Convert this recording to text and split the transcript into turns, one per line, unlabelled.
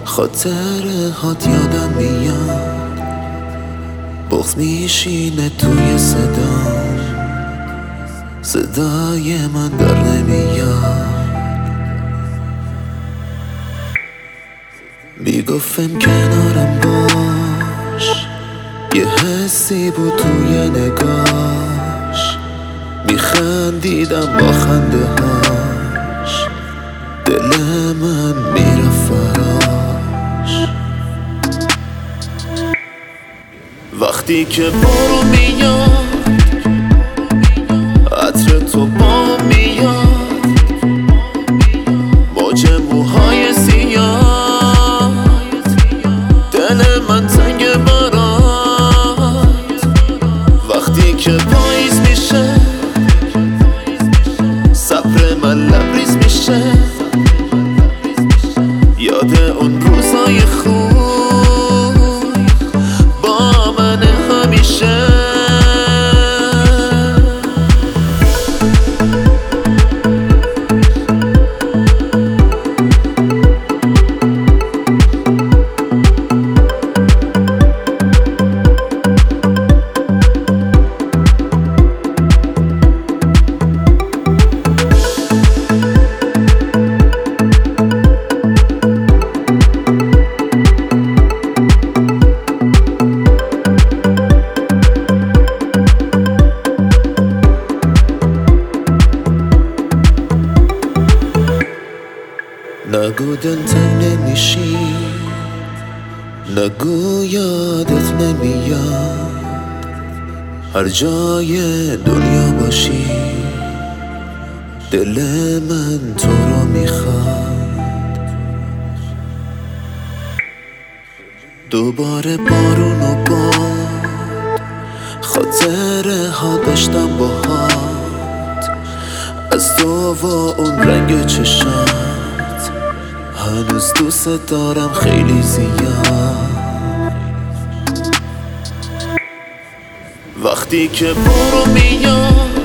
خاطره هات یادم میاد، بغض میشینه توی صدای من در نمیاد. میگفتم کنارم باش، یه حسی بود توی نگاش، میخندیدم با خنده هاش، دل من میرفت فراش. وقتی که برو میاد، عطر تو با میاد، موج موهای سیاه، دل من تنگ برات. وقتی که پاییز میشه، صبر من لبریز میشه، یاد اون روزای خوب با من همیشه. نگو دلتنگ نمیشی، نگو یادت نمیاد، هر جای دنیا باشی دل من تو رو میخواد. دوباره بارون و باد، خاطره ها داشتم باهات، از تو و اون رنگ چشات، هنوز دوست دارم خیلی زیاد. وقتی که برو میاد،